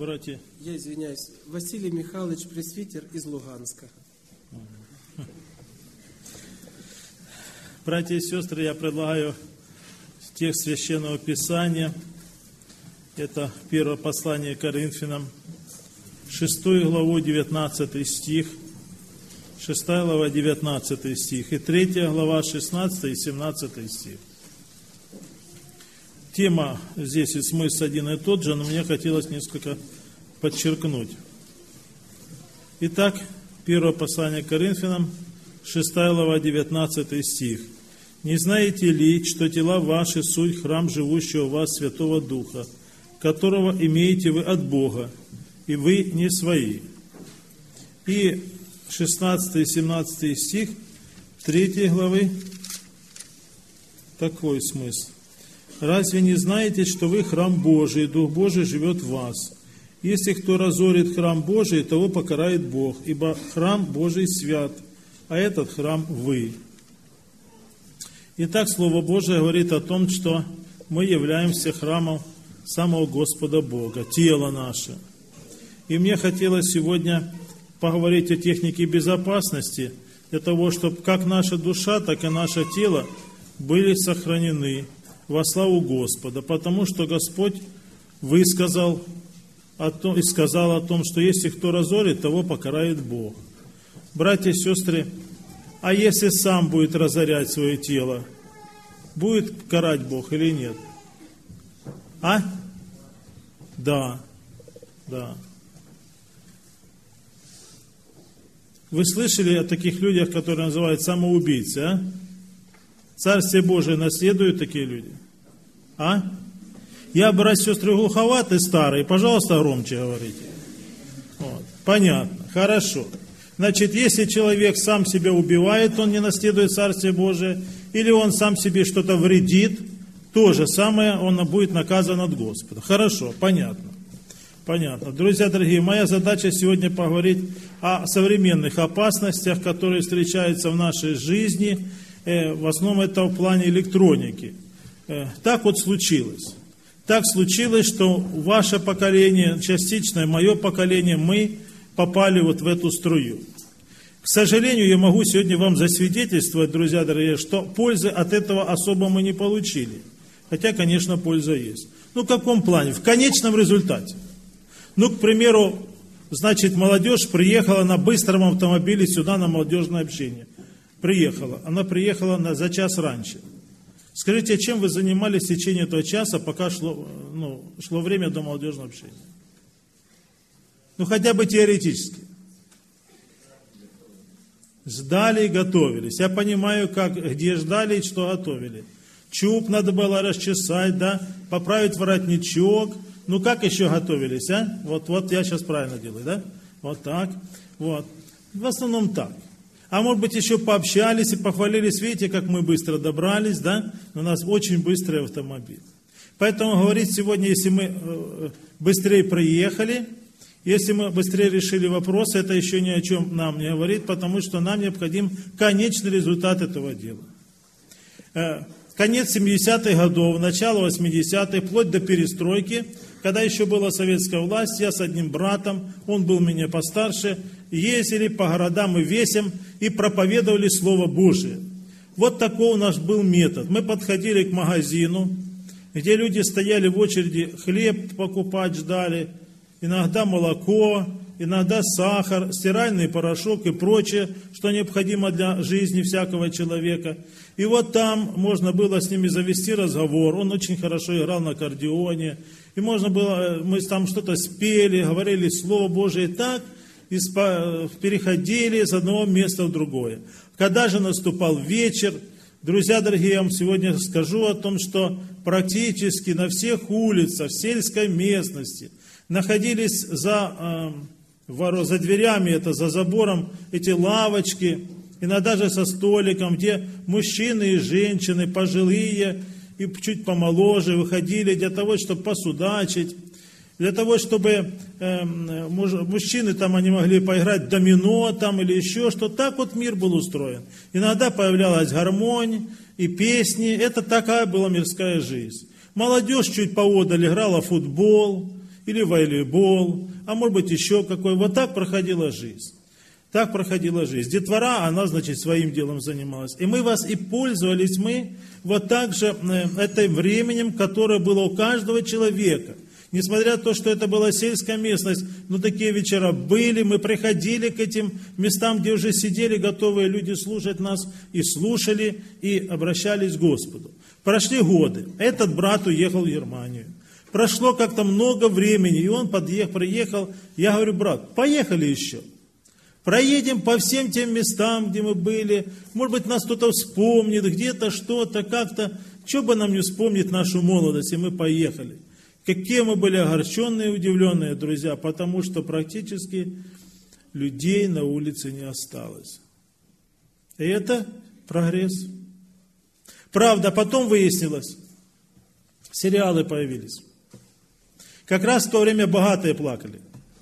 Братья. Я извиняюсь. Василий Михайлович, пресвитер из Луганска. Братья и сестры, я предлагаю текст Священного Писания. Это первое послание к Коринфянам, 6 главу, 19 стих, 6 глава, 19 стих, и 3 глава, 16 и 17 стих. Тема здесь и смысл один и тот же, но мне хотелось несколько подчеркнуть. Итак, первое послание к Коринфянам, 6 глава, 19 стих. «Не знаете ли, что тела ваши суть храм живущего в вас Святого Духа, которого имеете вы от Бога, и вы не свои?» И 16 и 17 стих 3 главы такой смысл. «Разве не знаете, что вы храм Божий, и Дух Божий живет в вас? Если кто разорит храм Божий, того покарает Бог, ибо храм Божий свят, а этот храм вы». Итак, Слово Божие говорит о том, что мы являемся храмом самого Господа Бога, тело наше. И мне хотелось сегодня поговорить о технике безопасности, для того, чтобы как наша душа, так и наше тело были сохранены во славу Господа, потому что Господь высказал и сказал о том, что если кто разорит, того покарает Бог. Братья и сестры, а если сам будет разорять свое тело, будет карать Бог или нет? А? Да. Вы слышали о таких людях, которые называют самоубийцы, а? Царствие Божие наследуют такие люди? А? Я, братья и сестры, глуховатый, старый, пожалуйста, громче говорите. Вот. Понятно, хорошо. Значит, если человек сам себя убивает, он не наследует Царствие Божие, или он сам себе что-то вредит, то же самое, он будет наказан от Господа. Хорошо, понятно. Понятно. Друзья дорогие, моя задача сегодня поговорить о современных опасностях, которые встречаются в нашей жизни, в основном это в плане электроники. Так вот случилось. Так случилось, что ваше поколение, частично мое поколение, мы попали вот в эту струю. К сожалению, я могу сегодня вам засвидетельствовать, друзья дорогие, что пользы от этого особо мы не получили. Хотя, конечно, польза есть. Ну, в каком плане? В конечном результате. Ну, к примеру, значит, молодежь приехала на быстром автомобиле сюда на молодежное общение. Приехала. Она приехала за час раньше. Скажите, чем вы занимались в течение этого часа, пока шло время до молодежного общения? Ну, хотя бы теоретически. Ждали и готовились. Я понимаю, где ждали и что готовили. Чуб надо было расчесать, да, поправить воротничок. Ну, как еще готовились, а? Вот я сейчас правильно делаю, да? Вот так, вот. В основном так. А может быть, еще пообщались и похвалились, видите, как мы быстро добрались, да? У нас очень быстрый автомобиль. Поэтому говорить сегодня, если мы быстрее приехали, если мы быстрее решили вопрос, это еще ни о чем нам не говорит, потому что нам необходим конечный результат этого дела. Конец 70-х годов, начало 80-х, вплоть до перестройки, когда еще была советская власть, я с одним братом, он был меня постарше, ездили по городам и весям и проповедовали Слово Божие. Вот такой у нас был метод. Мы подходили к магазину, где люди стояли в очереди, хлеб покупать ждали, иногда молоко, иногда сахар, стиральный порошок и прочее, что необходимо для жизни всякого человека. И вот там можно было с ними завести разговор. Он очень хорошо играл на аккордеоне. И можно было, мы там что-то спели, говорили Слово Божие так, и переходили с одного места в другое. Когда же наступал вечер, друзья дорогие, я вам сегодня скажу о том, что практически на всех улицах, в сельской местности находились за дверями, это за забором, эти лавочки, иногда даже со столиком, где мужчины и женщины, пожилые и чуть помоложе, выходили для того, чтобы посудачить, для того, чтобы мужчины там, они могли поиграть в домино там или еще что. Так вот мир был устроен. Иногда появлялась гармонь и песни. Это такая была мирская жизнь. Молодежь чуть поодаль играла в футбол. или волейбол, а может быть еще какой. Вот так проходила жизнь. Так проходила жизнь. Детвора, она, значит, своим делом занималась. И мы вас и пользовались мы вот так же этим временем, которое было у каждого человека. Несмотря на то, что это была сельская местность, но такие вечера были, мы приходили к этим местам, где уже сидели готовые люди слушать нас, и слушали, и обращались к Господу. Прошли годы. Этот брат уехал в Германию. Прошло как-то много времени, и он приехал. Я говорю: брат, поехали еще. Проедем по всем тем местам, где мы были. Может быть, нас кто-то вспомнит, где-то что-то, как-то. Что бы нам не вспомнить нашу молодость, и мы поехали. Какие мы были огорченные и удивленные, друзья, потому что практически людей на улице не осталось. И это прогресс. Правда, потом выяснилось, сериалы появились. Как раз в то время богатые плакали.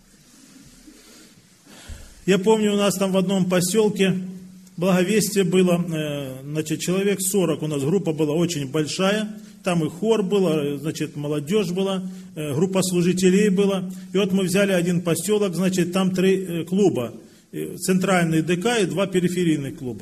Я помню, у нас там в одном поселке Благовестие было, значит, человек 40, у нас группа была очень большая, там и хор был, значит, молодежь была, группа служителей была. И вот мы взяли один поселок, значит, там 3 клуба, центральный ДК и 2 периферийных клуба.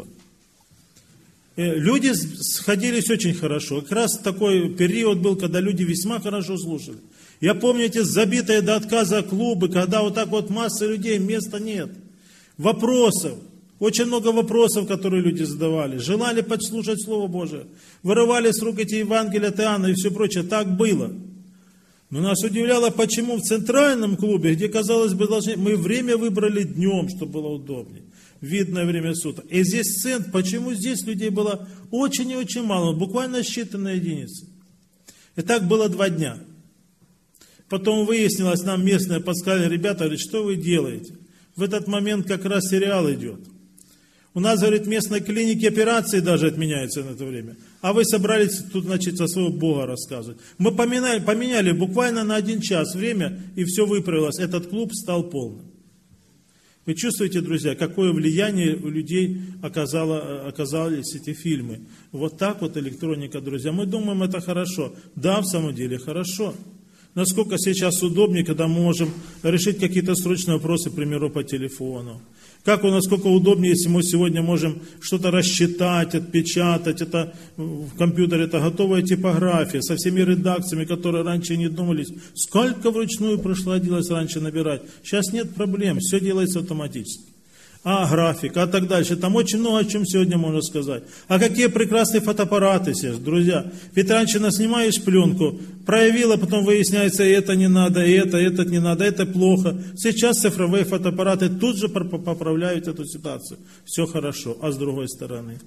Люди сходились очень хорошо. Как раз такой период был, когда люди весьма хорошо слушали. Я помню эти забитые до отказа клубы, когда вот так вот масса людей, места нет. Вопросов, очень много вопросов, которые люди задавали. Желали подслушать Слово Божие. Вырывали с рук эти Евангелия от Иоанна и все прочее. Так было. Но нас удивляло, почему в центральном клубе, где, казалось бы, мы время выбрали днем, чтобы было удобнее. Видное время суток. И здесь центр, почему здесь людей было очень и очень мало, буквально считанные единицы. И так было 2 дня. Потом выяснилось, нам местные подсказали: ребята, говорят, что вы делаете? В этот момент как раз сериал идет. У нас, говорит, в местной клинике операции даже отменяются на это время. А вы собрались тут, значит, со своего Бога рассказывать. Мы поменяли буквально на 1 час время, и все выправилось. Этот клуб стал полным. Вы чувствуете, друзья, какое влияние у людей оказались эти фильмы? Вот так вот электроника, друзья. Мы думаем, это хорошо. Да, в самом деле хорошо. Насколько сейчас удобнее, когда мы можем решить какие-то срочные вопросы, к примеру, по телефону. Насколько удобнее, если мы сегодня можем что-то рассчитать, отпечатать. Это в компьютере, это готовая типография со всеми редакциями, которые раньше не думались. Сколько вручную приходилось раньше набирать. Сейчас нет проблем, все делается автоматически. Графика, так дальше. Там очень много о чем сегодня можно сказать. А какие прекрасные фотоаппараты сейчас, друзья. Ведь раньше наснимаешь пленку, проявила, потом выясняется, и это не надо, и это не надо, это плохо. Сейчас цифровые фотоаппараты тут же поправляют эту ситуацию. Все хорошо. А с другой стороны?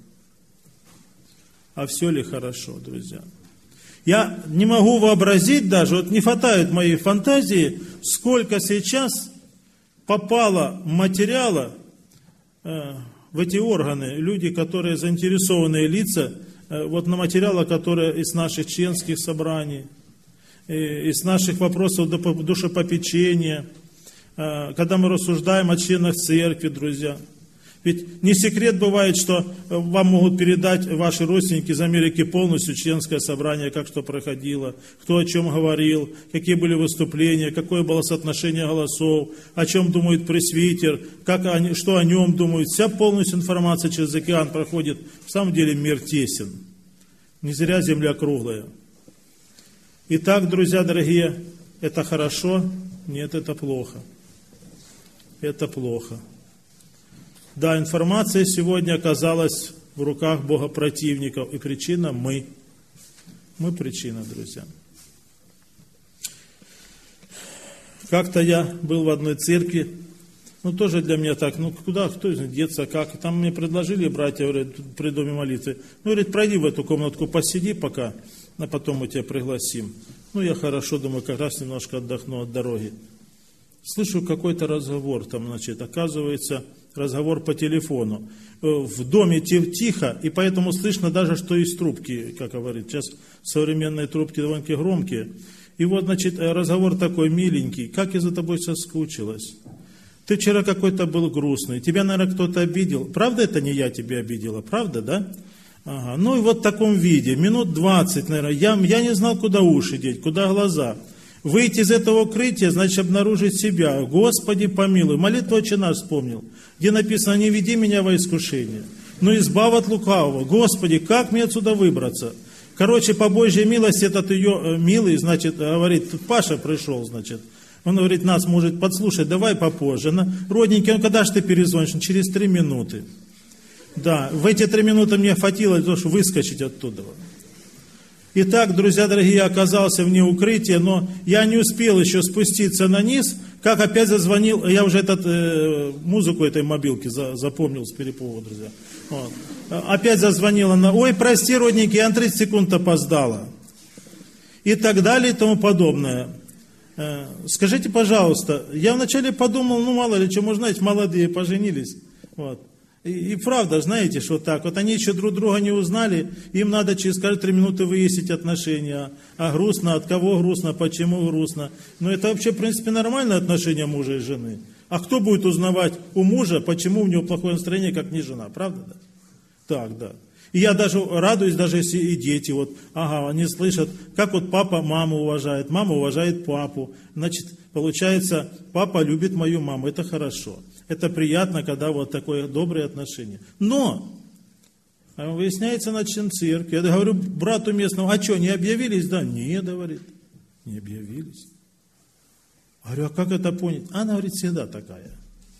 А все ли хорошо, друзья? Я не могу вообразить даже, вот не хватает моей фантазии, сколько сейчас попало материала в эти органы, люди, которые заинтересованные лица, вот на материалы, которые из наших членских собраний, из наших вопросов душепопечения, когда мы рассуждаем о членах церкви, друзья. Ведь не секрет бывает, что вам могут передать ваши родственники из Америки полностью членское собрание, как что проходило, кто о чем говорил, какие были выступления, какое было соотношение голосов, о чем думает пресвитер, что о нем думают. Вся полностью информация через океан проходит. В самом деле мир тесен. Не зря земля круглая. Итак, друзья дорогие, это хорошо? Нет, это плохо. Это плохо. Да, информация сегодня оказалась в руках богопротивников, и причина мы. Мы причина, друзья. Как-то я был в одной церкви, тоже для меня так, кто из них деться, как. Там мне предложили, братья, говорят, при доме молитвы. Говорит, пройди в эту комнатку, посиди пока, а потом мы тебя пригласим. Я хорошо, думаю, как раз немножко отдохну от дороги. Слышу какой-то разговор, оказывается, разговор по телефону. В доме тихо, и поэтому слышно даже, что из трубки, как говорит. Сейчас современные трубки довольно громкие. И вот, разговор такой миленький. Как я за тобой соскучилась. Ты вчера какой-то был грустный. Тебя, наверное, кто-то обидел. Правда, это не я тебя обидела? Правда, да? Ага. И вот в таком виде. Минут 20, наверное. Я не знал, куда уши деть, куда глаза. Выйти из этого укрытия, значит обнаружить себя. Господи, помилуй. Молитву «Отче наш» вспомнил, где написано: «Не веди меня во искушение, но избавь от лукавого». Господи, как мне отсюда выбраться? Короче, по Божьей милости этот ее милый, значит, говорит, тут Паша пришел, значит. Он говорит, нас может подслушать, давай попозже. Родненький, когда же ты перезвонишь? Через 3 минуты. Да, в эти 3 минуты мне хватило для того, чтобы выскочить оттуда. Итак, друзья дорогие, я оказался вне укрытия, но я не успел еще спуститься на низ, как опять зазвонил, я уже музыку этой мобилки запомнил с перепугу, друзья. Вот. Опять зазвонила она: ой, прости, родненький, я на 30 секунд опоздала. И так далее и тому подобное. Скажите, пожалуйста, я вначале подумал, мало ли что, может, знаете, молодые поженились. Вот. И правда, знаете, что так, вот они еще друг друга не узнали, им надо через каждые 3 минуты выяснить отношения. А грустно, от кого грустно, почему грустно. Но это вообще, в принципе, нормальное отношение мужа и жены. А кто будет узнавать у мужа, почему у него плохое настроение, как не жена, правда? Да? Так, да. И я даже радуюсь, даже если и дети, они слышат, как папа маму уважает, мама уважает папу. Значит, получается, папа любит мою маму, это хорошо. Это приятно, когда такое доброе отношение. Но, выясняется, член церкви, я говорю брату местному: а что, не объявились? Да, нет, говорит, не объявились. Говорю, а как это понять? Она говорит, всегда такая.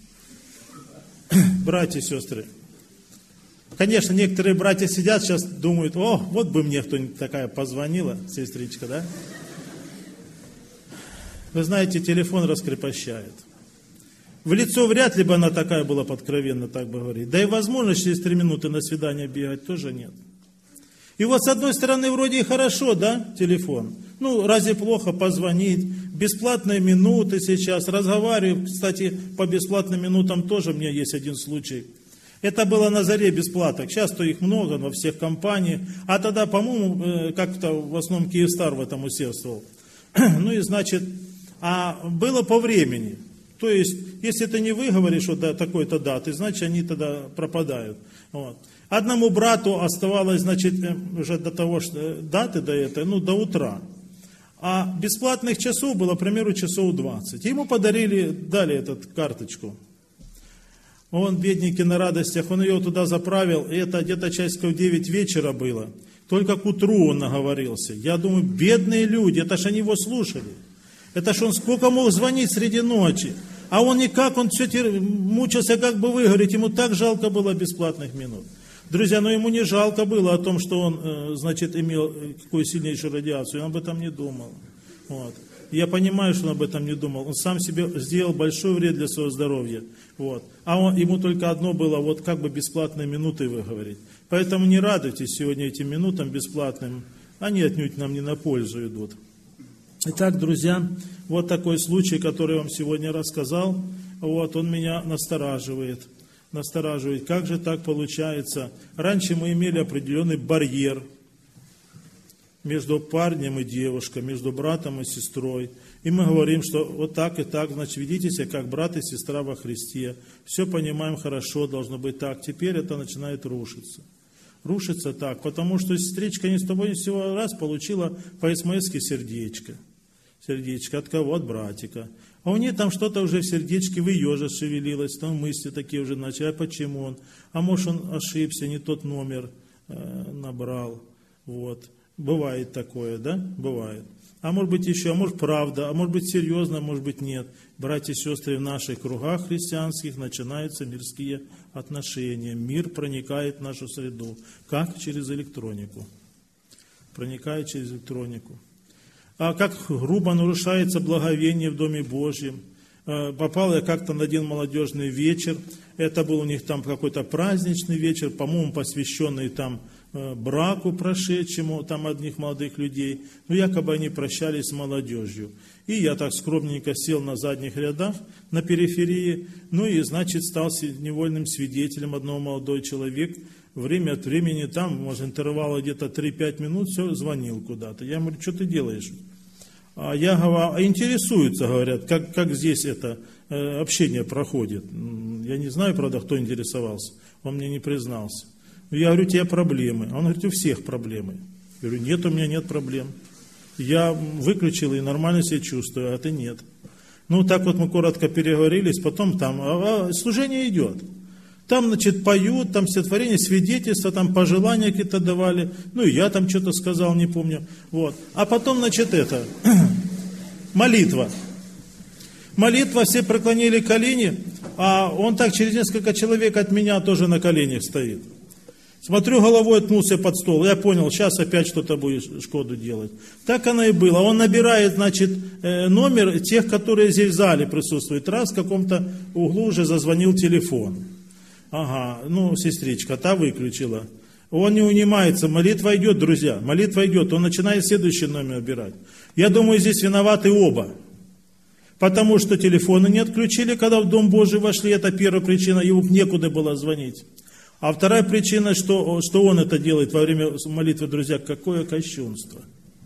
Братья и сестры. Конечно, некоторые братья сидят сейчас, думают: вот бы мне кто-нибудь такая позвонила, сестричка, да? Вы знаете, телефон раскрепощает. В лицо вряд ли бы она такая была подкровенно, так бы говорить. Да и возможность через 3 минуты на свидание бегать тоже нет. И с одной стороны, вроде и хорошо, да, телефон. Разве плохо позвонить? Бесплатные минуты сейчас, разговариваю. Кстати, по бесплатным минутам тоже у меня есть один случай. Это было на заре бесплаток. Сейчас-то их много во всех компаниях. А тогда, по-моему, как-то в основном Киевстар в этом усердствовал. Было по времени. То есть, если ты не выговоришь до такой-то даты, значит, они тогда пропадают. Вот. Одному брату оставалось, уже до того, что даты до утра. А бесплатных часов было, к примеру, часов 20. Ему дали эту карточку. Он, бедненький, на радостях, он ее туда заправил, и это где-то часиков 9 вечера было. Только к утру он наговорился. Я думаю, бедные люди, это ж они его слушали. Это ж он сколько мог звонить среди ночи. А он никак, он все мучился, как бы выговорить. Ему так жалко было бесплатных минут. Друзья, но ему не жалко было о том, что он, имел какую сильнейшую радиацию. Он об этом не думал. Вот. Я понимаю, что он об этом не думал. Он сам себе сделал большой вред для своего здоровья. Вот. Ему только одно было, как бы бесплатные минуты выговорить. Поэтому не радуйтесь сегодня этим минутам бесплатным. Они отнюдь нам не на пользу идут. Итак, друзья, такой случай, который я вам сегодня рассказал, он меня настораживает. Как же так получается? Раньше мы имели определенный барьер между парнем и девушкой, между братом и сестрой. И мы говорим, что так и так, значит, ведите себя как брат и сестра во Христе. Все понимаем хорошо, должно быть так. Теперь это начинает рушиться. Рушится так, потому что сестричка ни с того ни с сего раз получила по СМС-ке сердечко. Сердечко от кого? От братика. А у нее там что-то уже в сердечке, в ее же шевелилось, там мысли такие уже начали, а почему он? А может он ошибся, не тот номер набрал. Бывает такое, да? Бывает. А может быть еще, а может правда, а может быть серьезно, а может быть нет. Братья и сестры, в наших кругах христианских начинаются мирские отношения. Мир проникает в нашу среду. Как? Через электронику. Проникает через электронику. А как грубо нарушается благовение в Доме Божьем. Попал я как-то на один молодежный вечер. Это был у них там какой-то праздничный вечер, по-моему, посвященный там браку прошедшему, там одних молодых людей. Якобы они прощались с молодежью. И я так скромненько сел на задних рядах, на периферии. Стал невольным свидетелем одного молодой человек. Время от времени, там, может, интервалы где-то 3-5 минут, все, звонил куда-то. Я говорю, что ты делаешь? А я говорю, интересуются, говорят, как здесь это общение проходит. Я не знаю, правда, кто интересовался. Он мне не признался. Я говорю, у тебя проблемы. А он говорит, у всех проблемы. Я говорю, нет, у меня нет проблем. Я выключил и нормально себя чувствую, а ты нет. Ну, так вот мы коротко переговорились, потом там служение идет. Там, значит, поют, там стихотворение, свидетельства, там пожелания какие-то давали. Ну, и я там что-то сказал, не помню. Вот. А потом, значит, молитва. Молитва, все преклонили колени, а он так через несколько человек от меня тоже на коленях стоит. Смотрю, головой ткнулся под стол. Я понял, сейчас опять что-то будешь шкоду делать. Так оно и было. Он набирает, значит, номер тех, которые здесь в зале присутствуют. Раз в каком-то углу уже зазвонил телефон. Ага, ну, сестричка, та выключила. Он не унимается, молитва идет, друзья, молитва идет. Он начинает следующий номер набирать. Я думаю, здесь виноваты оба. Потому что телефоны не отключили, когда в Дом Божий вошли. Это первая причина, ему некуда было звонить. А вторая причина, что он это делает во время молитвы, друзья, какое кощунство.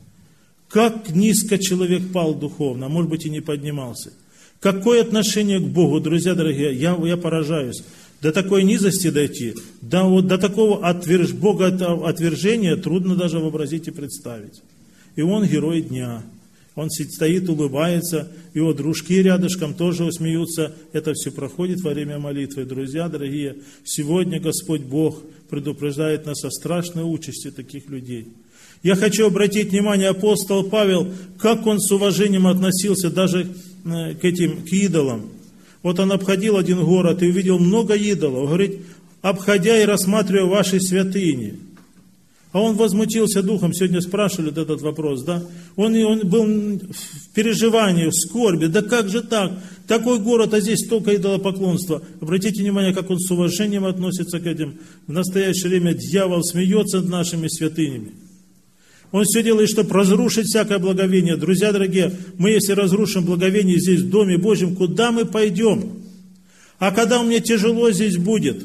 Как низко человек пал духовно, а может быть и не поднимался. Какое отношение к Богу, друзья дорогие, я поражаюсь. До такой низости дойти, до такого Бога отвержения трудно даже вообразить и представить. И он герой дня. Он стоит, улыбается, его дружки рядышком тоже смеются. Это все проходит во время молитвы. Друзья дорогие, сегодня Господь Бог предупреждает нас о страшной участи таких людей. Я хочу обратить внимание, апостол Павел, как он с уважением относился даже к идолам. Вот он обходил один город и увидел много идолов. Говорит, обходя и рассматривая ваши святыни. А он возмутился духом, сегодня спрашивали этот вопрос, да? Он был в переживании, в скорби, да как же так? Такой город, а здесь столько идолопоклонства. Обратите внимание, как он с уважением относится к этим. В настоящее время дьявол смеется над нашими святынями. Он все делает, чтобы разрушить всякое благовение. Друзья дорогие, мы если разрушим благовение здесь, в Доме Божьем, куда мы пойдем? А когда у меня тяжело здесь будет?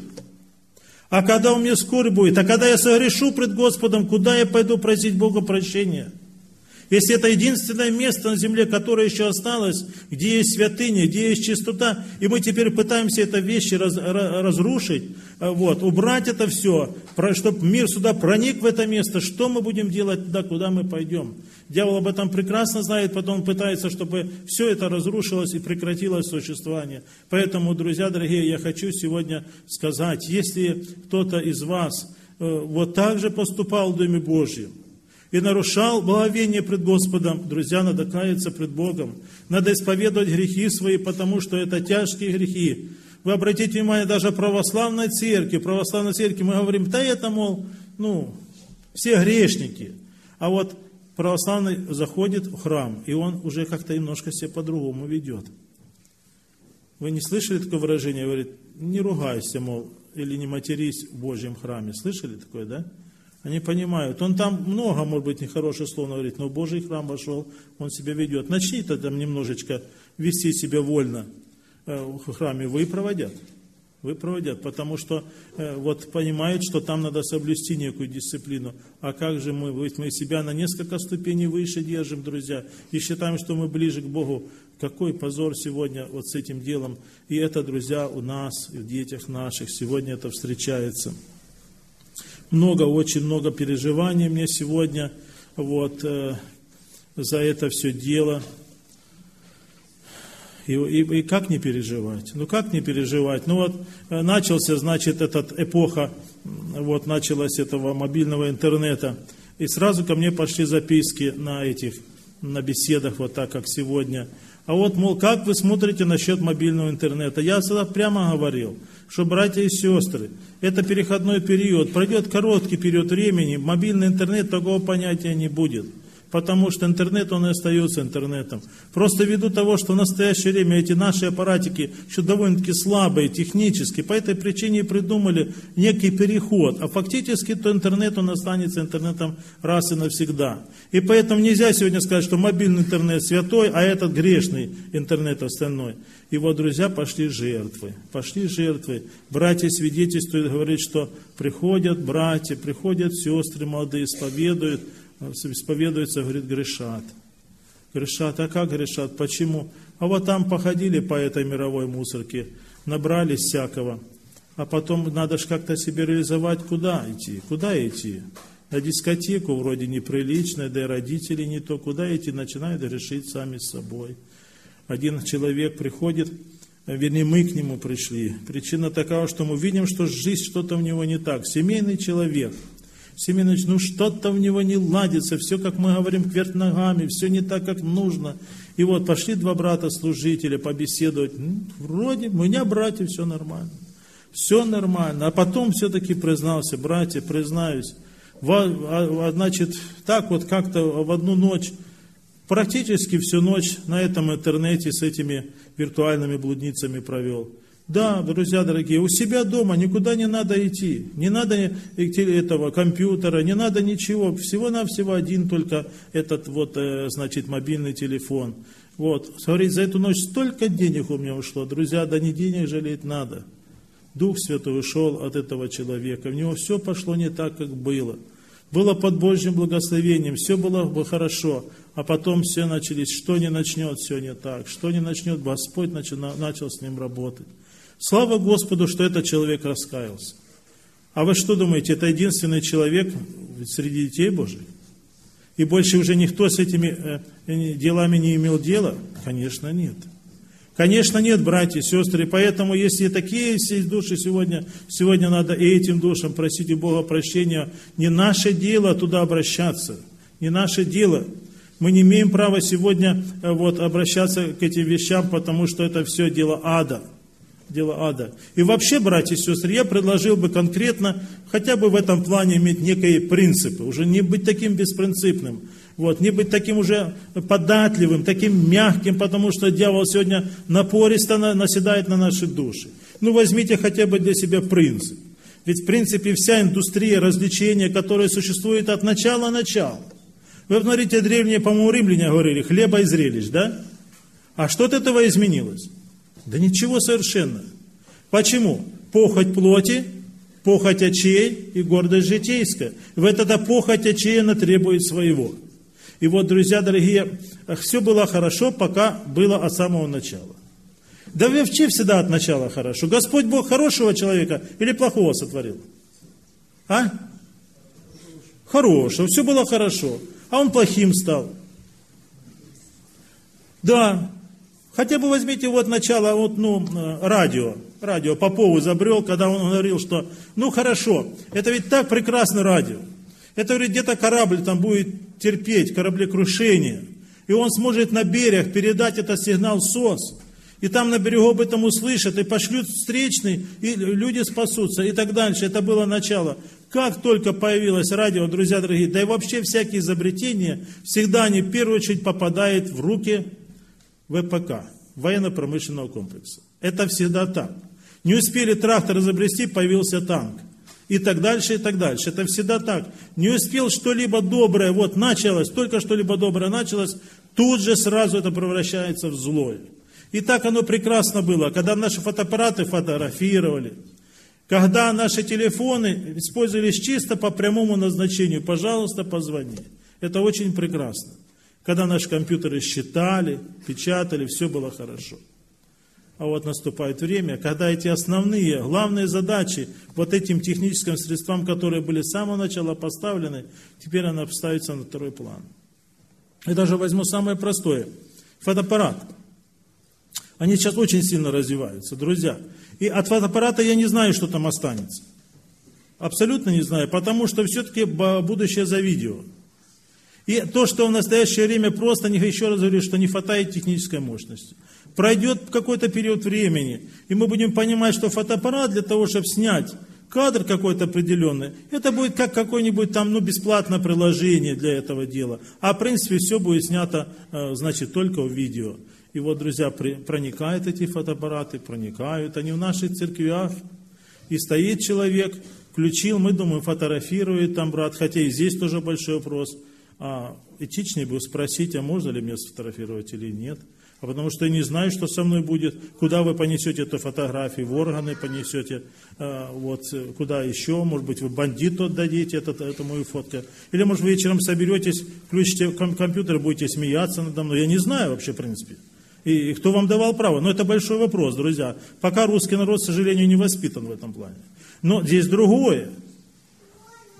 А когда у меня скорбь будет? А когда я согрешу пред Господом, куда я пойду просить Бога прощения? Если это единственное место на земле, которое еще осталось, где есть святыня, где есть чистота, и мы теперь пытаемся это вещи разрушить, убрать это все, чтобы мир сюда проник в это место, что мы будем делать туда, куда мы пойдем? Дьявол об этом прекрасно знает, потом пытается, чтобы все это разрушилось и прекратилось существование. Поэтому, друзья дорогие, я хочу сегодня сказать, если кто-то из вас вот так же поступал в Доме Божьем, и нарушал благовение пред Господом, друзья, надо каяться пред Богом. Надо исповедовать грехи свои, потому что это тяжкие грехи. Вы обратите внимание, даже в православной церкви мы говорим, да это, мол, все грешники. А вот православный заходит в храм, и он уже как-то немножко себя по-другому ведет. Вы не слышали такое выражение? Говорит, не ругайся, мол, или не матерись в Божьем храме. Слышали такое, да? Они понимают, он там много, может быть, нехороших слов говорит, но в Божий храм вошел, он себя ведет. Начни-то там немножечко вести себя вольно в храме, вы проводят, потому что понимают, что там надо соблюсти некую дисциплину. А как же мы себя на несколько ступеней выше держим, друзья, и считаем, что мы ближе к Богу. Какой позор сегодня вот с этим делом. И это, друзья, у нас, и в детях наших сегодня это встречается. Очень много переживаний мне сегодня за это все дело. И как не переживать? Как не переживать? Начался, значит, эпоха, началась этого мобильного интернета. И сразу ко мне пошли записки на беседах, вот так, как сегодня. Мол, как вы смотрите насчет мобильного интернета? Я всегда прямо говорил, что, братья и сестры, это переходной период, пройдет короткий период времени, мобильный интернет такого понятия не будет. Потому что интернет, он и остается интернетом. Просто ввиду того, что в настоящее время эти наши аппаратики еще довольно-таки слабые технически, по этой причине придумали некий переход. А фактически то интернет, он останется интернетом раз и навсегда. И поэтому нельзя сегодня сказать, что мобильный интернет святой, а этот грешный интернет остальной. И друзья, пошли жертвы. Братья свидетельствуют, говорят, что приходят братья, приходят сестры молодые, исповедуются, говорит, грешат. А как грешат? Почему? Там походили по этой мировой мусорке, набрались всякого. А потом надо же как-то себя реализовать, куда идти? На дискотеку вроде неприлично, да и родители не то. Куда идти, начинают решить сами с собой. Один человек приходит, вернее, мы к нему пришли. Причина такая, что мы видим, что жизнь, что-то в него не так. Семейный человек. Ну что-то в него не ладится, все, как мы говорим, кверх ногами, все не так, как нужно. И вот пошли два брата-служителя побеседовать. Вроде, у меня, братья, все нормально. Все нормально. А потом все-таки признался: братья, признаюсь, значит, так вот как-то в одну ночь, практически всю ночь на этом интернете с этими виртуальными блудницами провел. Да, друзья дорогие, у себя дома никуда не надо идти, не надо этого компьютера, не надо ничего, всего-навсего один только этот вот, значит, мобильный телефон. Вот, говорит, за эту ночь столько денег у меня ушло, друзья, да не денег жалеть надо. Дух Святой ушел от этого человека, в него все пошло не так, как было. Было под Божьим благословением, все было бы хорошо, а потом все начались, что не начнет, все не так, что не начнет, Господь начал с ним работать. Слава Господу, что этот человек раскаялся. А вы что думаете, это единственный человек среди детей Божьих? И больше уже никто с этими делами не имел дела? Конечно, нет. Конечно, нет, братья и сестры. Поэтому, если такие есть души сегодня надо и этим душам просить у Бога прощения. Не наше дело туда обращаться. Не наше дело. Мы не имеем права сегодня обращаться к этим вещам, потому что это все дело ада. Дело ада. И вообще, братья и сестры, я предложил бы конкретно, хотя бы в этом плане иметь некие принципы, уже не быть таким беспринципным, не быть таким уже податливым, таким мягким, потому что дьявол сегодня напористо наседает на наши души. Возьмите хотя бы для себя принцип. Ведь в принципе вся индустрия развлечения, которая существует от начала. Вы смотрите, древние, по-моему, римляне говорили, хлеба и зрелищ, да? А что от этого изменилось? Да ничего совершенно. Почему? Похоть плоти, похоть очей и гордость житейская. Эта похоть очей, она требует своего. И вот, друзья дорогие, все было хорошо, пока было от самого начала. Да вообще всегда от начала хорошо. Господь Бог хорошего человека или плохого сотворил? А? Хорошего, все было хорошо. А он плохим стал. Да. Хотя бы возьмите начало, радио. Радио Попов изобрел, когда он говорил, что, хорошо, это ведь так прекрасно радио. Это, говорит, где-то корабль там будет терпеть, кораблекрушение. И он сможет на берег передать этот сигнал СОС. И там на берегу об этом услышат, и пошлют встречный, и люди спасутся, и так дальше. Это было начало. Как только появилось радио, друзья дорогие, да и вообще всякие изобретения, всегда они в первую очередь попадают в руки ВПК, военно-промышленного комплекса. Это всегда так. Не успели трактор изобрести, появился танк. И так дальше, и так дальше. Это всегда так. Не успел что-либо доброе, началось, только что-либо доброе началось, тут же сразу это превращается в злое. И так оно прекрасно было, когда наши фотоаппараты фотографировали, когда наши телефоны использовались чисто по прямому назначению. Пожалуйста, позвони. Это очень прекрасно. Когда наши компьютеры считали, печатали, все было хорошо. А наступает время, когда эти основные, главные задачи этим техническим средствам, которые были с самого начала поставлены, теперь она ставится на второй план. Я даже возьму самое простое. Фотоаппарат. Они сейчас очень сильно развиваются, друзья. И от фотоаппарата я не знаю, что там останется. Абсолютно не знаю, потому что все-таки будущее за видео. И то, что в настоящее время просто, еще раз говорю, что не хватает технической мощности. Пройдет какой-то период времени, и мы будем понимать, что фотоаппарат для того, чтобы снять кадр какой-то определенный, это будет как какое-нибудь там, бесплатное приложение для этого дела. А в принципе все будет снято, только в видео. И друзья, проникают эти фотоаппараты, проникают они в наших церквях. И стоит человек, включил, мы думаем, фотографирует там брат, хотя и здесь тоже большой вопрос. Этичнее бы спросить, а можно ли мне сфотографировать или нет. А потому что я не знаю, что со мной будет, куда вы понесете эту фотографию, в органы понесете, куда еще, может быть, вы бандиту отдадите эту мою фотку. Или, может, вы вечером соберетесь, включите компьютер и будете смеяться надо мной. Я не знаю вообще, в принципе. И кто вам давал право? Но это большой вопрос, друзья. Пока русский народ, к сожалению, не воспитан в этом плане. Но здесь другое.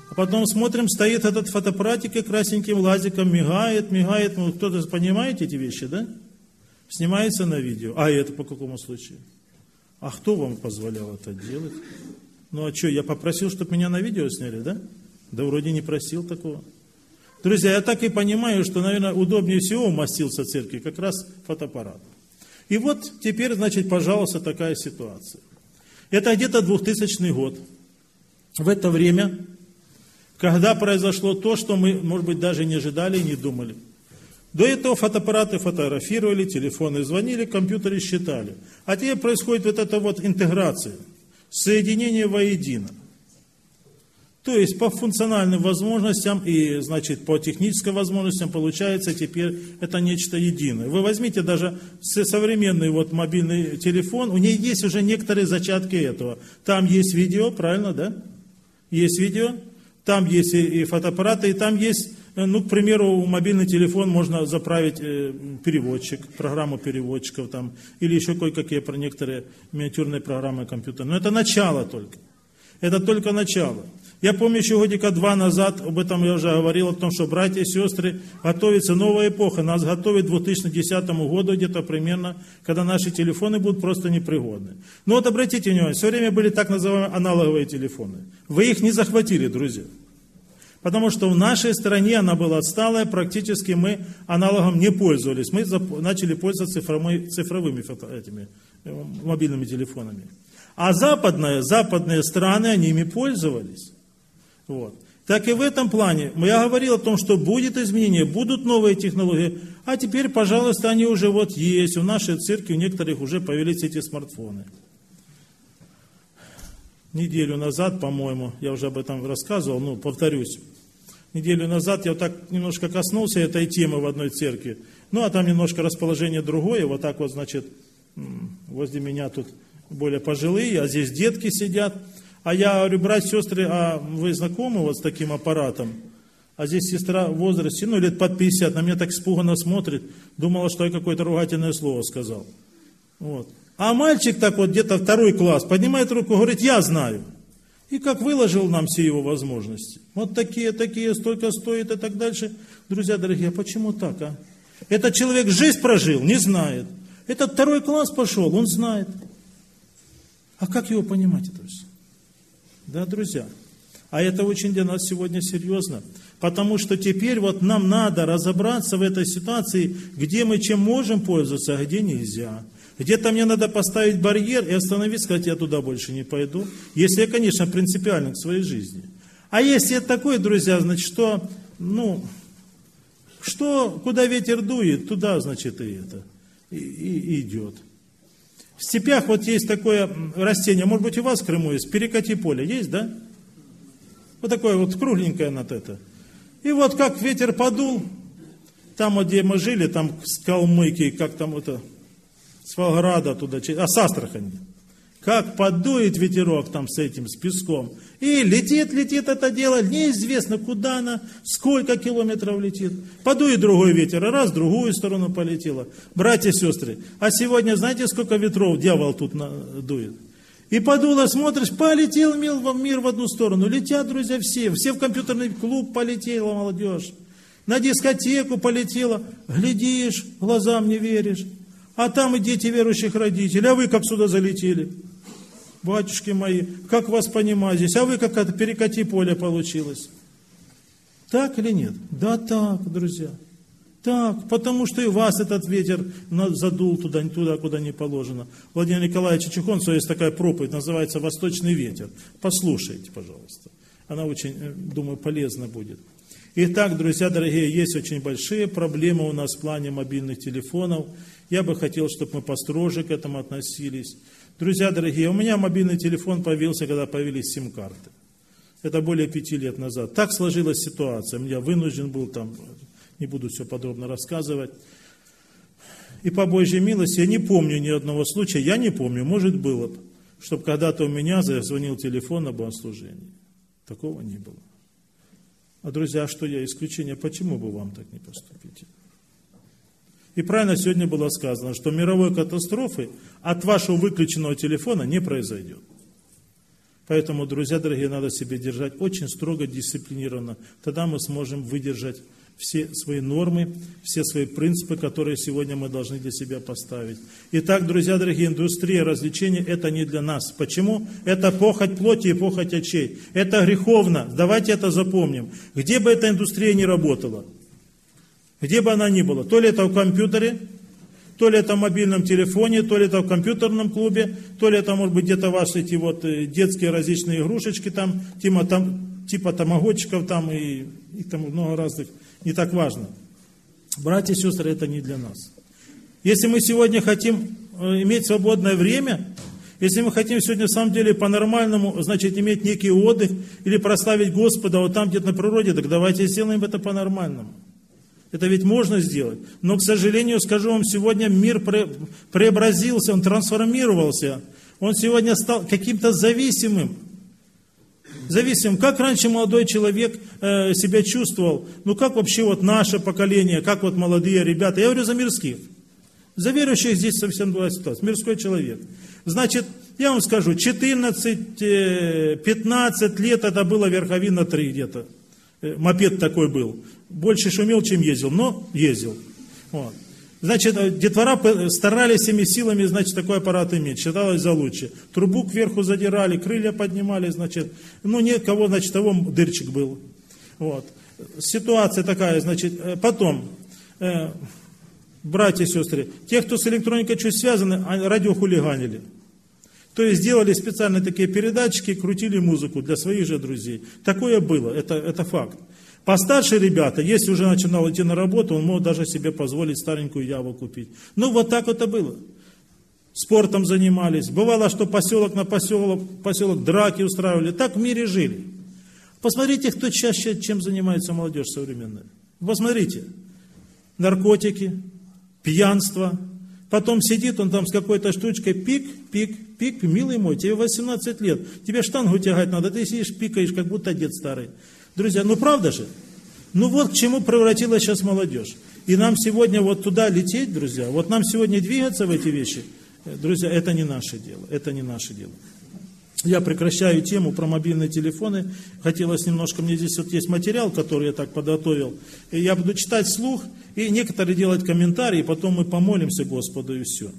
А потом смотрим, стоит этот фотоаппаратик и красненьким лазиком мигает, мигает. Ну, кто-то понимаете эти вещи, да? Снимается на видео. А это по какому случаю? А кто вам позволял это делать? Ну а что, я попросил, чтобы меня на видео сняли, да? Да вроде не просил такого. Друзья, я так и понимаю, что, наверное, удобнее всего умастился в церкви как раз фотоаппарат. И вот теперь, значит, пожалуйста, такая ситуация. Это где-то 2000 год. В это время, когда произошло то, что мы, может быть, даже не ожидали и не думали. До этого фотоаппараты фотографировали, телефоны звонили, компьютеры считали. А теперь происходит вот эта вот интеграция, соединение воедино. То есть по функциональным возможностям и, значит, по техническим возможностям получается теперь это нечто единое. Вы возьмите даже современный вот мобильный телефон, у нее есть уже некоторые зачатки этого. Там есть видео, правильно, да? Есть видео, там есть и фотоаппараты, и там есть, ну, к примеру, мобильный телефон можно заправить переводчик, программу переводчиков там, или еще кое-какие некоторые миниатюрные программы компьютера. Но это начало только. Это только начало. Я помню, еще годика 2 назад, об этом я уже говорил, о том, что, братья и сестры, готовится новая эпоха. Нас готовит к 2010 году где-то примерно, когда наши телефоны будут просто непригодны. Но вот обратите внимание, все время были так называемые аналоговые телефоны. Вы их не захватили, друзья. Потому что в нашей стране она была отсталая, практически мы аналогом не пользовались. Мы начали пользоваться цифровыми мобильными телефонами. А западные страны, они ими пользовались. Вот. Так и в этом плане, я говорил о том, что будет изменение, будут новые технологии, а теперь, пожалуйста, они уже вот есть. В нашей церкви у некоторых уже появились эти смартфоны. Неделю назад, по-моему, я уже об этом рассказывал, но повторюсь. Неделю назад я вот так немножко коснулся этой темы в одной церкви. Ну, а там немножко расположение другое. Вот так вот, значит, возле меня тут более пожилые, а здесь детки сидят. А я говорю, братья, сестры, а вы знакомы вот с таким аппаратом? А здесь сестра в возрасте, ну, лет под 50, на меня так испуганно смотрит. Думала, что я какое-то ругательное слово сказал. Вот. А мальчик так вот где-то 2 класс поднимает руку, говорит, я знаю. И как выложил нам все его возможности. Вот такие, столько стоит и так дальше. Друзья дорогие, почему так, а? Этот человек жизнь прожил, не знает. Этот 2 класс пошел, он знает. А как его понимать это все? Да, друзья. А это очень для нас сегодня серьезно. Потому что теперь вот нам надо разобраться в этой ситуации, где мы чем можем пользоваться, а где нельзя. Где-то мне надо поставить барьер и остановиться, сказать, я туда больше не пойду. Если я, конечно, принципиально к своей жизни. А если это такое, друзья, значит, что, куда ветер дует, туда, значит, и идет. В степях вот есть такое растение, может быть, у вас в Крыму есть, перекати поле, есть, да? Вот такое вот кругленькое над это. И вот как ветер подул, там, вот, где мы жили, там с Калмыкии, как там это, с Волгограда туда, с Астрахани. Как подует ветерок там с этим, с песком. И летит это дело, неизвестно куда она, сколько километров летит. Подует другой ветер, и раз в другую сторону полетело. Братья и сестры, а сегодня знаете, сколько ветров дьявол тут дует? И подуло, смотришь, полетел мир в одну сторону. Летят, друзья, все в компьютерный клуб полетела молодежь. На дискотеку полетела, глядишь, глазам не веришь. А там и дети верующих родителей, а вы как сюда залетели? Батюшки мои, как вас понимать здесь? А вы как-то перекати поле получилось. Так или нет? Да так, друзья. Так, потому что и вас этот ветер задул туда, куда не положено. Владимир Николаевич Чехонцева есть такая проповедь, называется «Восточный ветер». Послушайте, пожалуйста. Она очень, думаю, полезна будет. Итак, друзья дорогие, есть очень большие проблемы у нас в плане мобильных телефонов. Я бы хотел, чтобы мы построже к этому относились. Друзья дорогие, у меня мобильный телефон появился, когда появились сим-карты. Это более 5 лет назад. Так сложилась ситуация. Я вынужден был там, не буду все подробно рассказывать. И по Божьей милости, я не помню ни одного случая, может было бы, чтобы когда-то у меня зазвонил телефон на богослужении. Такого не было. А, друзья, что я исключение? Почему бы вам так не поступить? И правильно сегодня было сказано, что мировой катастрофы от вашего выключенного телефона не произойдет. Поэтому, друзья дорогие, надо себя держать очень строго, дисциплинированно. Тогда мы сможем выдержать все свои нормы, все свои принципы, которые сегодня мы должны для себя поставить. Итак, друзья дорогие, индустрия развлечений – это не для нас. Почему? Это похоть плоти и похоть очей. Это греховно. Давайте это запомним. Где бы эта индустрия ни работала, где бы она ни была, то ли это в компьютере, то ли это в мобильном телефоне, то ли это в компьютерном клубе, то ли это, может быть, где-то ваши эти вот детские различные игрушечки, там, типа тамаготчиков там и там много разных. Не так важно. Братья и сестры, это не для нас. Если мы сегодня хотим иметь свободное время, если мы хотим сегодня в самом деле по-нормальному, значит, иметь некий отдых или прославить Господа вот там где-то на природе, так давайте сделаем это по-нормальному. Это ведь можно сделать. Но, к сожалению, скажу вам, сегодня мир преобразился, он трансформировался. Он сегодня стал каким-то зависимым. Как раньше молодой человек себя чувствовал, ну как вообще вот наше поколение, как вот молодые ребята, я говорю за мирских. За верующих здесь совсем другая ситуация, мирской человек. Значит, я вам скажу, 14-15 лет это было верховина 3 где-то. Мопед такой был. Больше шумел, чем ездил, но ездил. Вот. Значит, детвора старались всеми силами, значит, такой аппарат иметь, считалось за лучше. Трубу кверху задирали, крылья поднимали, значит, ну, никого, значит, того дырчик был. Вот. Ситуация такая, значит, потом, братья и сестры, те, кто с электроникой чуть связаны, радиохулиганили. То есть делали специально такие передатчики, крутили музыку для своих же друзей. Такое было, это факт. Постарше ребята, если уже начинал идти на работу, он мог даже себе позволить старенькую Яву купить. Ну, вот так это было. Спортом занимались. Бывало, что поселок на поселок драки устраивали. Так в мире жили. Посмотрите, кто чаще чем занимается молодежь современная. Посмотрите. Наркотики, пьянство. Потом сидит он там с какой-то штучкой, пик, милый мой, тебе 18 лет. Тебе штангу тягать надо, ты сидишь, пикаешь, как будто дед старый. Друзья, ну правда же? Ну вот к чему превратилась сейчас молодежь. И нам сегодня вот туда лететь, друзья, вот нам сегодня двигаться в эти вещи, друзья, это не наше дело, это не наше дело. Я прекращаю тему про мобильные телефоны. Хотелось немножко, мне здесь вот есть материал, который я так подготовил. И я буду читать вслух, и некоторые делать комментарии, потом мы помолимся Господу и все.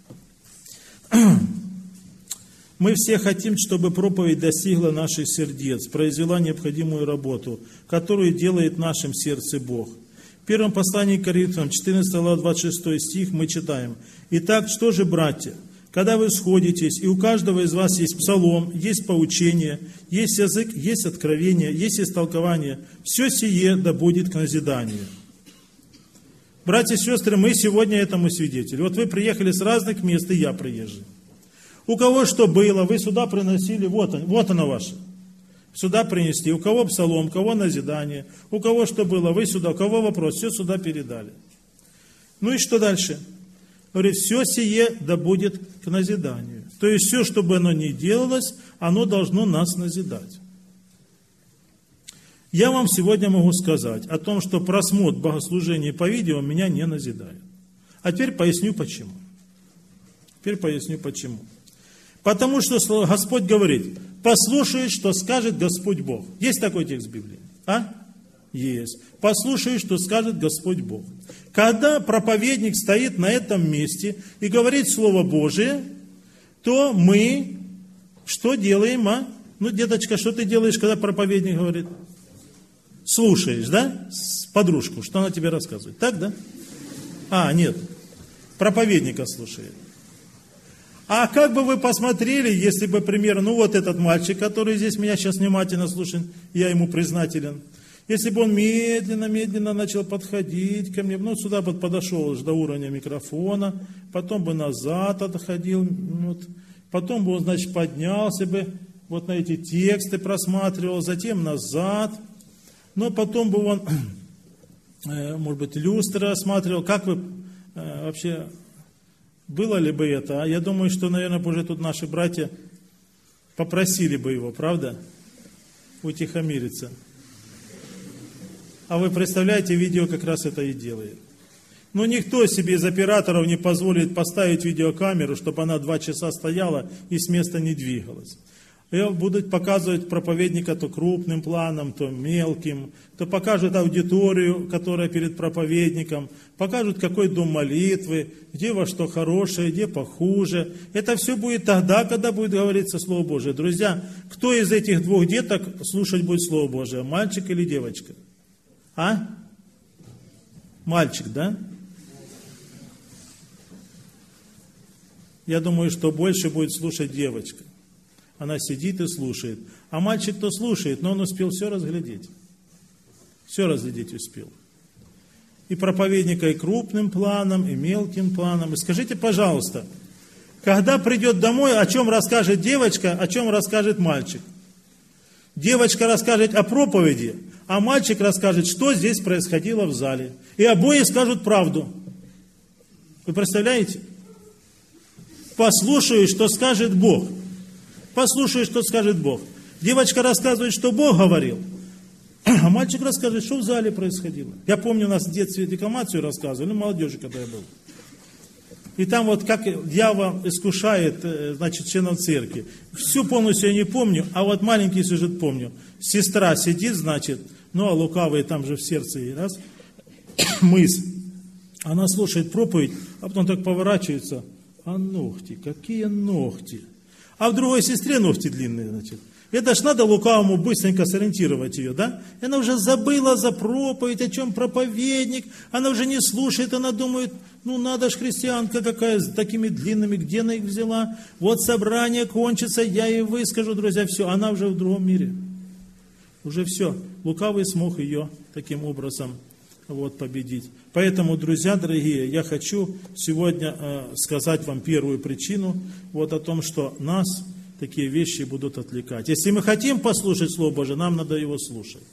Мы все хотим, чтобы проповедь достигла наших сердец, произвела необходимую работу, которую делает в нашем сердце Бог. В первом послании к Коринфянам, 14 глава, 26 стих, мы читаем: «Итак, что же, братья, когда вы сходитесь, и у каждого из вас есть псалом, есть поучение, есть язык, есть откровение, есть истолкование, все сие да будет к назиданию». Братья и сестры, мы сегодня этому свидетели. Вот вы приехали с разных мест, и я приезжий. У кого что было, вы сюда приносили, вот оно ваше. Сюда принесли. У кого псалом, у кого назидание, у кого что было, вы сюда, у кого вопрос, все сюда передали. Ну и что дальше? Говорит, все сие да будет к назиданию. То есть все, что бы оно ни делалось, оно должно нас назидать. Я вам сегодня могу сказать о том, что просмотр богослужения по видео меня не назидает. А теперь поясню почему. Потому что Господь говорит, послушай, что скажет Господь Бог. Есть такой текст в Библии? Есть. Послушай, что скажет Господь Бог. Когда проповедник стоит на этом месте и говорит Слово Божие, то мы что делаем, Ну, деточка, что ты делаешь, когда проповедник говорит? Слушаешь, да? Подружку, что она тебе рассказывает. Так, да? Нет. Проповедника слушает. А как бы вы посмотрели, если бы, примерно, вот этот мальчик, который здесь меня сейчас внимательно слушает, я ему признателен, если бы он медленно начал подходить ко мне, сюда бы подошел уже до уровня микрофона, потом бы назад отходил, потом бы он, значит, поднялся бы, вот на эти тексты просматривал, затем назад, но потом бы он, может быть, люстры осматривал. Как вы вообще... Было ли бы это? Я думаю, что, наверное, уже тут наши братья попросили бы его, правда? Утихомириться. А вы представляете, видео как раз это и делает. Но никто себе из операторов не позволит поставить видеокамеру, чтобы она 2 часа стояла и с места не двигалась. И будут показывать проповедника то крупным планом, то мелким, то покажут аудиторию, которая перед проповедником, покажут, какой дом молитвы, где во что хорошее, где похуже. Это все будет тогда, когда будет говориться Слово Божие. Друзья, кто из этих двух деток слушать будет Слово Божие, мальчик или девочка? А? Мальчик, да? Я думаю, что больше будет слушать девочка. Она сидит и слушает. А мальчик-то слушает, но он успел все разглядеть. Все разглядеть успел. И проповедника и крупным планом, и мелким планом. И скажите, пожалуйста, когда придет домой, о чем расскажет девочка, о чем расскажет мальчик? Девочка расскажет о проповеди, а мальчик расскажет, что здесь происходило в зале. И обои скажут правду. Вы представляете? Послушаю, что скажет Бог. Послушаю, что скажет Бог. Девочка рассказывает, что Бог говорил, а мальчик расскажет, что в зале происходило. Я помню, у нас в детстве декламацию рассказывали, молодежи, когда я был. И там вот как дьявол искушает, значит, членов церкви. Всю полностью я не помню, а вот маленький сюжет помню. Сестра сидит, значит, ну а лукавые там же в сердце и раз, мысль. Она слушает проповедь, а потом так поворачивается, а ногти, какие ногти. А в другой сестре ногти длинные, значит. Это ж надо лукавому быстренько сориентировать ее, да? И она уже забыла за проповедь, о чем проповедник. Она уже не слушает, она думает, ну надо ж христианка какая с такими длинными, где она их взяла? Вот собрание кончится, я ей выскажу, друзья, все. Она уже в другом мире. Уже все. Лукавый смог ее таким образом вот, победить. Поэтому, друзья дорогие, я хочу сегодня сказать вам первую причину вот о том, что нас такие вещи будут отвлекать. Если мы хотим послушать Слово Божие, нам надо его слушать.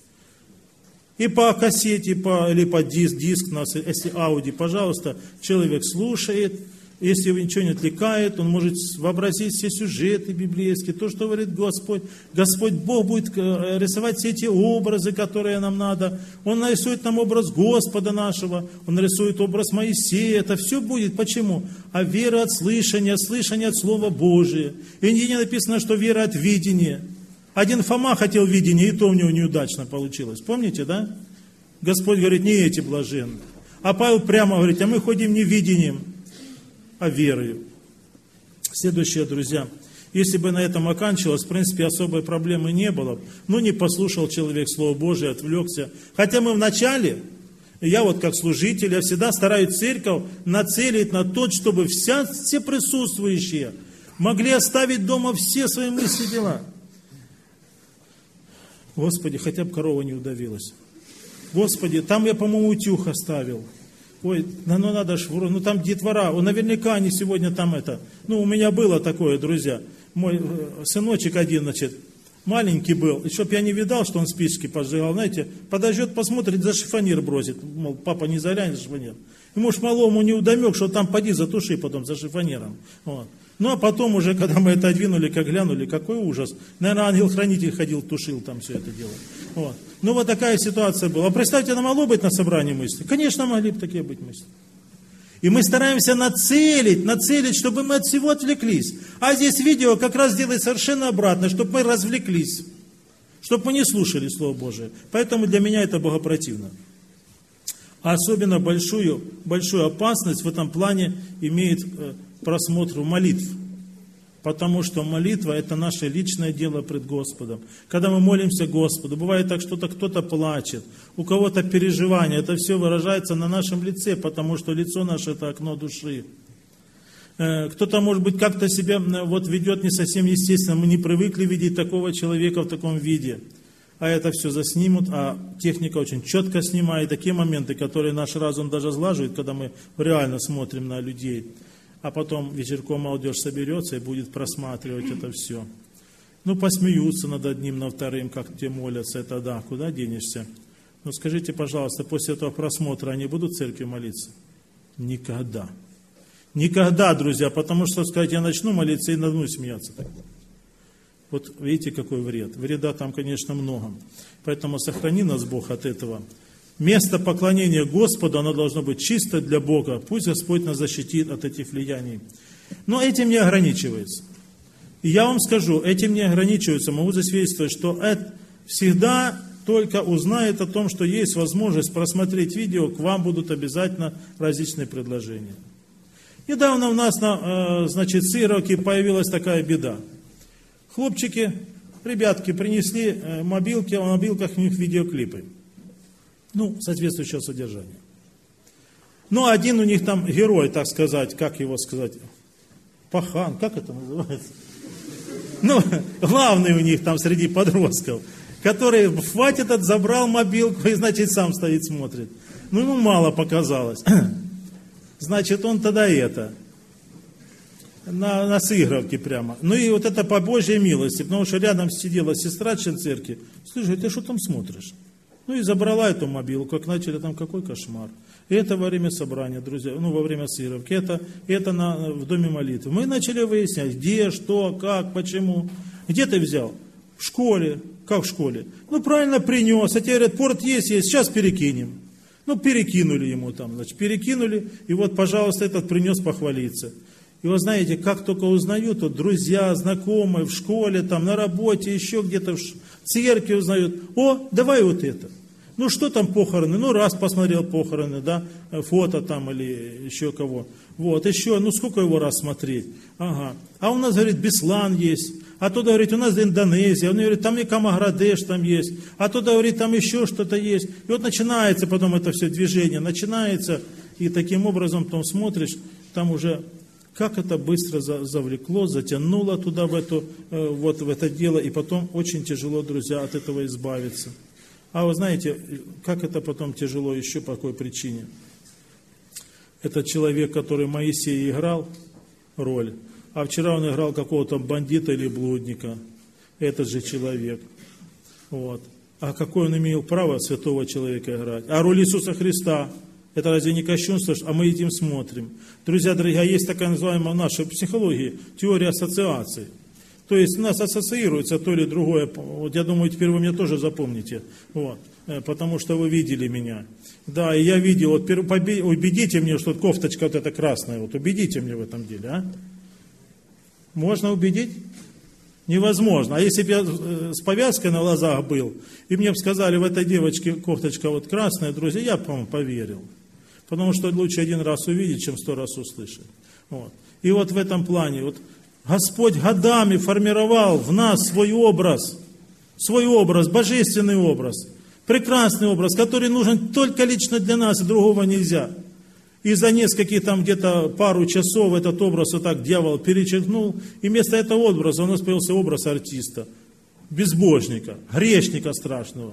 И по кассете, или по диск, если ауди, пожалуйста, человек слушает. Если его ничего не отвлекает, он может вообразить все сюжеты библейские, то, что говорит Господь. Господь Бог будет рисовать все эти образы, которые нам надо. Он нарисует нам образ Господа нашего, Он нарисует образ Моисея. Это все будет. Почему? А вера от слышания от Слова Божия. И нигде не написано, что вера от видения. Один Фома хотел видения, и то у него неудачно получилось. Помните, да? Господь говорит, не эти блаженны. А Павел прямо говорит, а мы ходим не видением, а верою. Следующее, друзья. Если бы на этом оканчивалось, в принципе, особой проблемы не было. Но не послушал человек Слово Божие, отвлекся. Хотя мы вначале, я вот как служитель, я всегда стараюсь церковь нацелить на то, чтобы все присутствующие могли оставить дома все свои мысли и дела. Господи, хотя бы корова не удавилась. Господи, там я, по-моему, утюг оставил. Ой, ну надо ж, ну там детвора, наверняка они сегодня там это. Ну, у меня было такое, друзья. Мой сыночек один, значит, маленький был. И чтоб я не видал, что он спички поджигал, знаете, подождет, посмотрит, за шифонер бросит. Мол, папа не заглянет за шифонер. И может малому не удомек, что там поди затуши потом за шифонером. Вот. Ну, а потом уже, когда мы это одвинули, как глянули, какой ужас. Наверное, ангел-хранитель ходил, тушил там все это дело. Вот. Ну, вот такая ситуация была. А представьте, она могло быть на собрании мысли? Конечно, могли бы такие быть мысли. И мы стараемся нацелить, чтобы мы от всего отвлеклись. А здесь видео как раз делает совершенно обратно, чтобы мы развлеклись. Чтобы мы не слушали Слово Божие. Поэтому для меня это богопротивно. А особенно большую опасность в этом плане имеет просмотр молитв. Потому что молитва – это наше личное дело пред Господом. Когда мы молимся Господу, бывает так, что кто-то плачет, у кого-то переживания. Это все выражается на нашем лице, потому что лицо наше – это окно души. Кто-то, может быть, как-то себя вот ведет не совсем естественно. Мы не привыкли видеть такого человека в таком виде. А это все заснимут, а техника очень четко снимает. Такие моменты, которые наш разум даже сглаживает, когда мы реально смотрим на людей. А потом вечерком молодежь соберется и будет просматривать это все. Ну, посмеются над одним, над вторым, как те молятся, это да, куда денешься? Ну, скажите, пожалуйста, после этого просмотра они будут в церкви молиться? Никогда. Никогда, друзья, потому что, сказать, я начну молиться и начну смеяться. Вот видите, какой вред. Вреда там, конечно, много. Поэтому сохрани нас Бог от этого. Место поклонения Господу, оно должно быть чисто для Бога. Пусть Господь нас защитит от этих влияний. Но этим не ограничивается. И я вам скажу, этим не ограничиваются, могу засвидетельствовать, что это всегда только узнает о том, что есть возможность просмотреть видео, к вам будут обязательно различные предложения. Недавно у нас на Сыровке появилась такая беда. Хлопчики, ребятки принесли мобилки, а в мобилках у них видеоклипы. Соответствующего содержания. Один у них там герой, так сказать, как его сказать, пахан, как это называется? Главный у них там среди подростков, который забрал мобилку и, значит, сам стоит, смотрит. Ему мало показалось. Значит, он тогда на Сыгровке прямо. И вот это по Божьей милости, потому что рядом сидела сестра член церкви. Слушай, ты что там смотришь? И забрала эту мобилку, как начали там, какой кошмар. И это во время собрания, друзья, во время Сыровки, это в доме молитвы. Мы начали выяснять, где, что, как, почему. Где ты взял? В школе. Как в школе? Правильно принес. А тебе говорят, порт есть, сейчас перекинем. Перекинули ему там, перекинули. И вот, пожалуйста, этот принес похвалиться. И вы знаете, как только узнают, друзья, знакомые в школе, там, на работе, еще где-то в церкви узнают, давай вот это. Что там похороны? Раз посмотрел похороны, да, фото там или еще кого. Еще, сколько его раз смотреть? Ага. А у нас, говорит, Беслан есть. А туда, говорит, у нас Индонезия. Он говорит, там и Камаградеш там есть. А туда, говорит, там еще что-то есть. И вот начинается потом это все движение. Начинается, и таким образом потом смотришь, там уже как это быстро завлекло, затянуло туда в это дело. И потом очень тяжело, друзья, от этого избавиться. А вы знаете, как это потом тяжело еще по какой причине? Это человек, который Моисей играл роль, а вчера он играл какого-то бандита или блудника. Этот же человек. А какое он имел право святого человека играть? А роль Иисуса Христа? Это разве не кощунство? А мы этим смотрим. Друзья дорогие, есть такая называемая в нашей психологии теория ассоциаций. То есть у нас ассоциируется то или другое. Я думаю, теперь вы меня тоже запомните. Потому что вы видели меня. Да, и я видел. Убедите меня, что кофточка вот эта красная. Убедите меня в этом деле. А? Можно убедить? Невозможно. А если бы я с повязкой на глазах был, и мне бы сказали, в этой девочке кофточка красная, друзья, я бы, по-моему, поверил. Потому что лучше один раз увидеть, чем 100 раз услышать. И в этом плане, Господь годами формировал в нас свой образ, божественный образ, прекрасный образ, который нужен только лично для нас, и другого нельзя. И за несколько где-то пару часов этот образ дьявол перечеркнул, и вместо этого образа у нас появился образ артиста, безбожника, грешника страшного.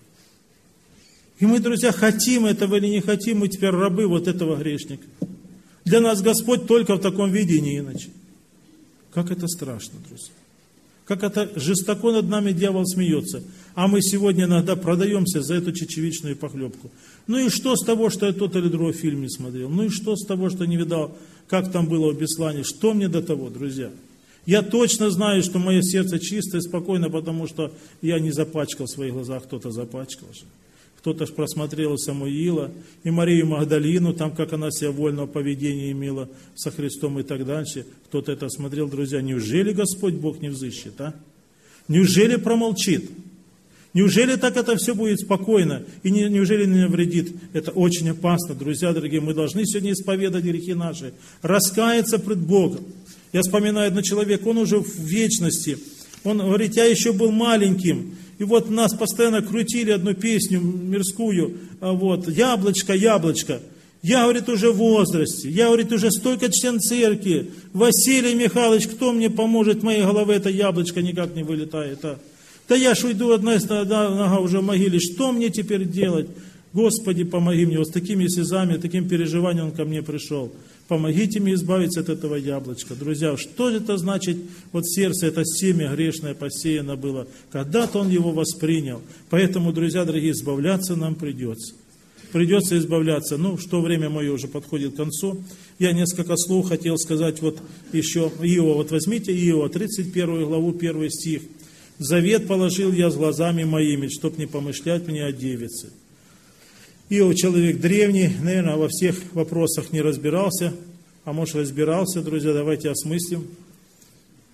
И мы, друзья, хотим этого или не хотим, мы теперь рабы этого грешника. Для нас Господь только в таком виде, и не иначе. Как это страшно, друзья. Как это жестоко над нами дьявол смеется. А мы сегодня иногда продаемся за эту чечевичную похлебку. И что с того, что я тот или другой фильм не смотрел? И что с того, что не видал, как там было в Беслане? Что мне до того, друзья? Я точно знаю, что мое сердце чистое и спокойно, потому что я не запачкал в своих глазах, кто-то запачкал же. Кто-то ж просмотрел и Самуила, и Марию Магдалину, там, как она себя вольного поведения имела со Христом и так дальше. Кто-то это смотрел, друзья. Неужели Господь Бог не взыщет, а? Неужели промолчит? Неужели так это все будет спокойно? И неужели не навредит? Это очень опасно, друзья дорогие. Мы должны сегодня исповедать грехи наши, раскаяться пред Богом. Я вспоминаю одного человека, он уже в вечности. Он говорит, я еще был маленьким. И нас постоянно крутили одну песню мирскую, яблочко, яблочко. Я, говорит, уже в возрасте, я, говорит, уже столько член церкви. Василий Михайлович, кто мне поможет, в моей голове это яблочко никак не вылетает. Да я ж уйду, одна нога уже в могиле, что мне теперь делать? Господи, помоги мне. С такими слезами, таким переживанием он ко мне пришел. Помогите мне избавиться от этого яблочка. Друзья, что это значит? В сердце это семя грешное посеяно было. Когда-то он его воспринял. Поэтому, друзья дорогие, избавляться нам придется. Придется избавляться. Что время мое уже подходит к концу. Я несколько слов хотел сказать еще. Иова, возьмите Иова, 31 главу, 1 стих. «Завет положил я с глазами моими, чтоб не помышлять мне о девице». Иов человек древний, наверное, во всех вопросах не разбирался, а может разбирался, друзья, давайте осмыслим.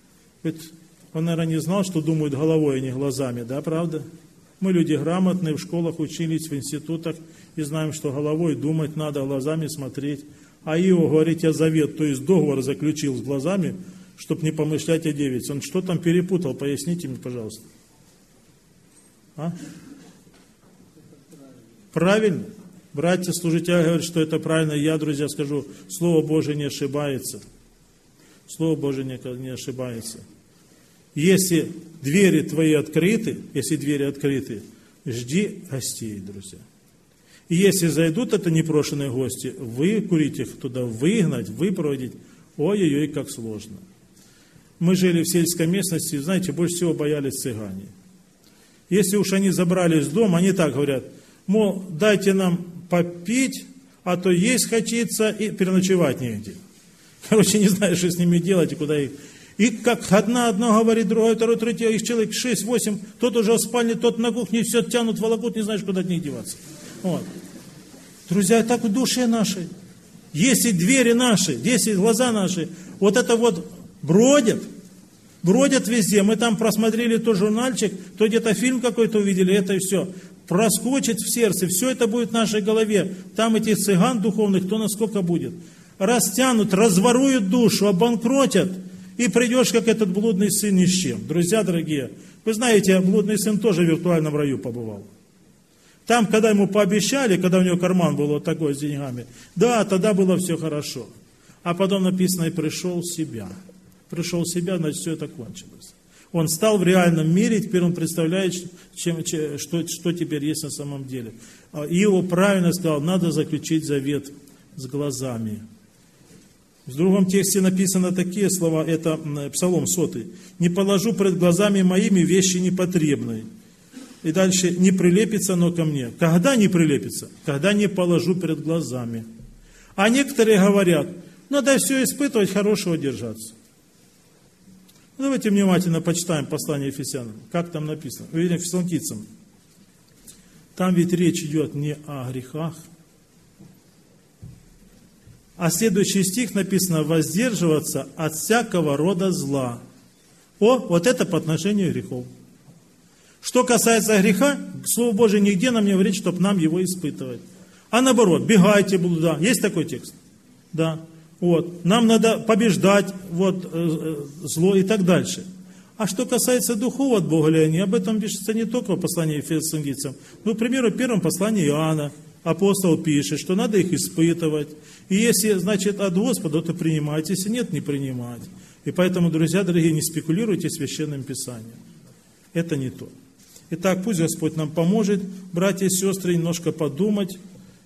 Ведь он, наверное, не знал, что думают головой, а не глазами, да, правда? Мы люди грамотные, в школах учились, в институтах, и знаем, что головой думать надо, глазами смотреть. А Иов говорит, я завет, то есть договор заключил с глазами, чтобы не помышлять о девице. Он что там перепутал? Поясните мне, пожалуйста. А? Правильно? Братья служители говорят, что это правильно. Я, друзья, скажу, Слово Божие не ошибается. Слово Божие не ошибается. Если двери твои открыты, жди гостей, друзья. И если зайдут это непрошенные гости, выкурить их туда, выгнать, выпроводить, ой-ой-ой, как сложно. Мы жили в сельской местности, знаете, больше всего боялись цыгане. Если уж они забрались в дом, они так говорят, мол, дайте нам попить, а то есть хочется и переночевать негде. Короче, не знаю, что с ними делать и куда их. И как одно говорит, другое, второе, третье, их человек 6-8, тот уже в спальне, тот на кухне, все тянут, волокут, не знаешь, куда от них деваться. Вот. Друзья, так в душе нашей. Если двери наши, если глаза наши, вот это вот бродят везде. Мы там просмотрели то журнальчик, то где-то фильм какой-то увидели, это и все. Проскочит в сердце, все это будет в нашей голове. Там этих цыган духовных, то насколько будет. Растянут, разворуют душу, обанкротят. И придешь, как этот блудный сын, ни с чем. Друзья дорогие, вы знаете, блудный сын тоже в виртуальном раю побывал. Там, когда ему пообещали, когда у него карман был вот такой с деньгами, да, тогда было все хорошо. А потом написано, и пришел в себя. Пришел в себя, значит, все это кончилось. Он стал в реальном мире, теперь он представляет, что теперь есть на самом деле. Иов правильно сказал, надо заключить завет с глазами. В другом тексте написано такие слова, это Псалом 100. «Не положу пред глазами моими вещи непотребные». И дальше, «не прилепится оно ко мне». Когда не прилепится? Когда не положу перед глазами. А некоторые говорят, надо все испытывать, хорошего держаться. Давайте внимательно почитаем послание Ефесянам. Как там написано? Уверен, Фессалоникийцам. Там ведь речь идет не о грехах. А следующий стих написано, воздерживаться от всякого рода зла. Вот это по отношению к грехов. Что касается греха, Слово Божие нигде нам не говорит, чтобы нам его испытывать. А наоборот, бегайте блуда. Есть такой текст? Да. Вот. Нам надо побеждать зло и так дальше. А что касается духов от Бога ли они, об этом пишется не только в послании Фессалоникийцам, но, к примеру, в первом послании Иоанна апостол пишет, что надо их испытывать. И если, значит, от Господа, то принимать, если нет, не принимать. И поэтому, друзья дорогие, не спекулируйте Священным Писанием. Это не то. Итак, пусть Господь нам поможет, братья и сестры, немножко подумать,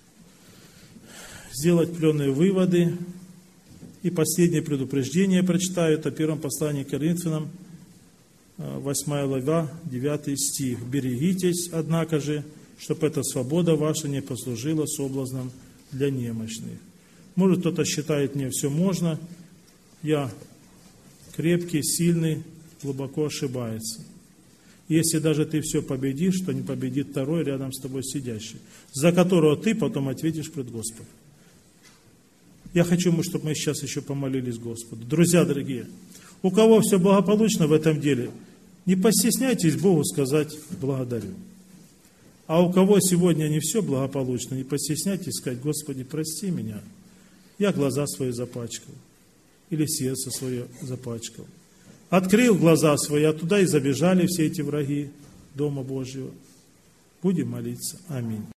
сделать определенные выводы. И последнее предупреждение прочитаю, это в первом послании к Коринфянам, 8 глава, 9 стих. «Берегитесь, однако же, чтобы эта свобода ваша не послужила соблазном для немощных». Может, кто-то считает, мне все можно, я крепкий, сильный, глубоко ошибается. Если даже ты все победишь, то не победит второй рядом с тобой сидящий, за которого ты потом ответишь пред Господом. Я хочу, чтобы мы сейчас еще помолились Господу. Друзья дорогие, у кого все благополучно в этом деле, не постесняйтесь Богу сказать «благодарю». А у кого сегодня не все благополучно, не постесняйтесь сказать «Господи, прости меня, я глаза свои запачкал» или сердце свое запачкал. Открыл глаза свои, а туда и забежали все эти враги Дома Божьего. Будем молиться. Аминь.